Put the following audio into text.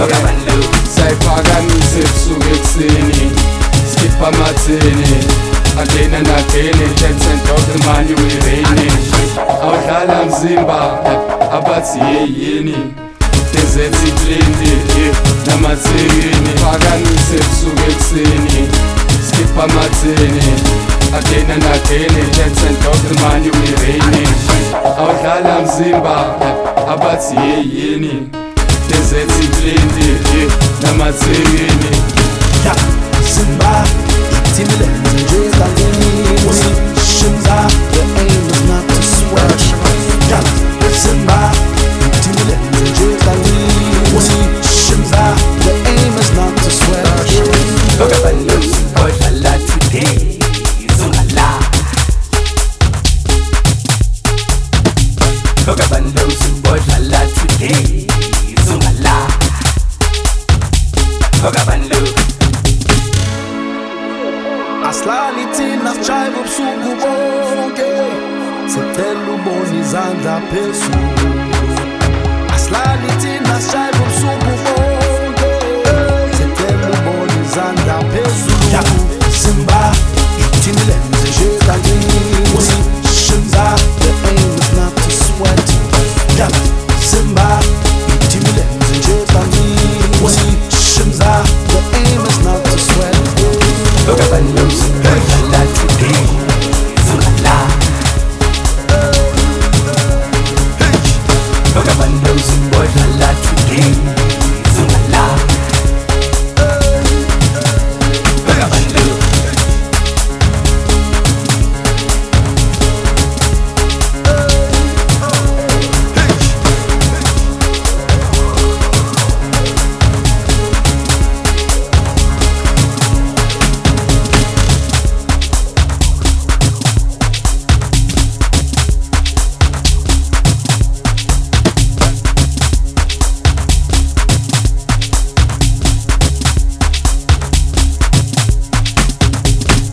sayiphakanise ebusuku ekuseni skipha amathini again and again, dance and talk the money we raining. Awudlala mzimba abathi yeyini dezethi blindi namathini phakanise ebusuku ekuseni skipha amathini again and again, dance and talk the money we raining. Awudlala mzimba abathi yeyini dezethi blindi namathini Simba, Timile, Shimza, the aim is not to sweat. Simba, Timile, Shimza, the aim is not to sweat. Vagabundo, boy, falla today, Zumala. Vagabundo, boy, falla today, Zumala. Vagabundo. Aslalithi nasijayiva ubusuku bonke sicela ubone izandla phezulu. Aslalithi nasijayiva ubusuku bonke sicela ubone izandla phezulu. Simba, ithini lenze nje kangini. Shimza, the aim is not to sweat. Simba, ithini lenze nje kangini. Shimza, the aim is not to sweat. Vagabundo, boy, falla today, Zumala. Vagabundo, boy, falla today.